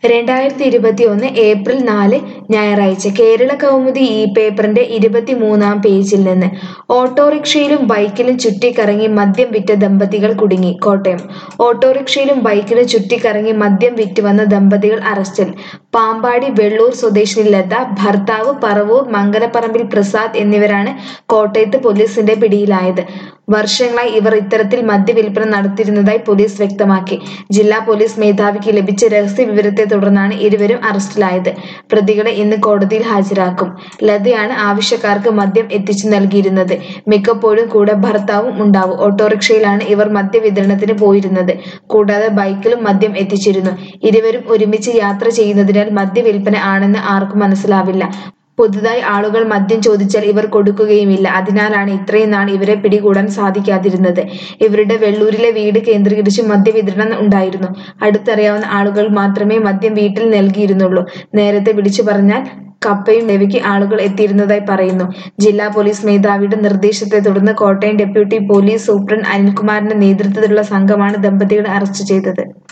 2021 April 4 ഞായറാഴ്ച കേരള കൗമുദി ഈ പേപ്പറിന്റെ 23-ാം പേജിൽ നിന്ന് ഓട്ടോറിക്ഷയിലും ബൈക്കിലും ചുറ്റിക്കറങ്ങി മദ്യം വിറ്റ ദമ്പതികൾ കുടുങ്ങി. കോട്ടയം ഓട്ടോറിക്ഷയിലും ബൈക്കിലും ചുറ്റിക്കറങ്ങി മദ്യം വിറ്റുവന്ന ദമ്പതികൾ അറസ്റ്റിൽ. പാമ്പാടി വെള്ളൂർ സ്വദേശിനി ലത, ഭർത്താവ് പറവൂർ മംഗലപ്പറമ്പിൽ പ്രസാദ് എന്നിവരാണ് കോട്ടയത്ത് പോലീസിന്റെ പിടിയിലായത്. വർഷങ്ങളായി ഇവർ ഇത്തരത്തിൽ മദ്യവിൽപ്പന നടത്തിയിരുന്നതായി പോലീസ് വ്യക്തമാക്കി. ജില്ലാ പോലീസ് മേധാവിക്ക് ലഭിച്ച രഹസ്യ വിവരത്തെ തുടർന്നാണ് ഇരുവരും അറസ്റ്റിലായത്. പ്രതികളെ ഇന്ന് കോടതിയിൽ ഹാജരാക്കും. ലതയാണ് ആവശ്യക്കാർക്ക് മദ്യം എത്തിച്ചു നൽകിയിരുന്നത്. മിക്കപ്പോഴും കൂടെ ഭർത്താവും ഉണ്ടാവും. ഓട്ടോറിക്ഷയിലാണ് ഇവർ മദ്യവിതരണത്തിന് പോയിരുന്നത്. കൂടാതെ ബൈക്കിലും മദ്യം എത്തിച്ചിരുന്നു. ഇരുവരും ഒരുമിച്ച് യാത്ര ചെയ്യുന്നതിനാൽ മദ്യവിൽപ്പന ആണെന്ന് ആർക്കും മനസ്സിലാവില്ല. പുതുതായി ആളുകൾ മദ്യം ചോദിച്ചാൽ ഇവർ കൊടുക്കുകയുമില്ല. അതിനാലാണ് ഇത്രയും നാൾ ഇവരെ പിടികൂടാൻ സാധിക്കാതിരുന്നത്. ഇവരുടെ വെള്ളൂരിലെ വീട് കേന്ദ്രീകരിച്ച് മദ്യവിതരണം ഉണ്ടായിരുന്നു. അടുത്തറിയാവുന്ന ആളുകൾ മാത്രമേ മദ്യം വീട്ടിൽ നൽകിയിരുന്നുള്ളൂ. നേരത്തെ വിളിച്ചു പറഞ്ഞാൽ കപ്പയും രവിക്ക് ആളുകൾ എത്തിയിരുന്നതായി പറയുന്നു. ജില്ലാ പോലീസ് മേധാവിയുടെ നിർദ്ദേശത്തെ തുടർന്ന് കോട്ടയം ഡെപ്യൂട്ടി പോലീസ് സൂപ്രണ്ട് അനിൽകുമാറിന്റെ നേതൃത്വത്തിലുള്ള സംഘമാണ് ദമ്പതികളെ അറസ്റ്റ് ചെയ്തത്.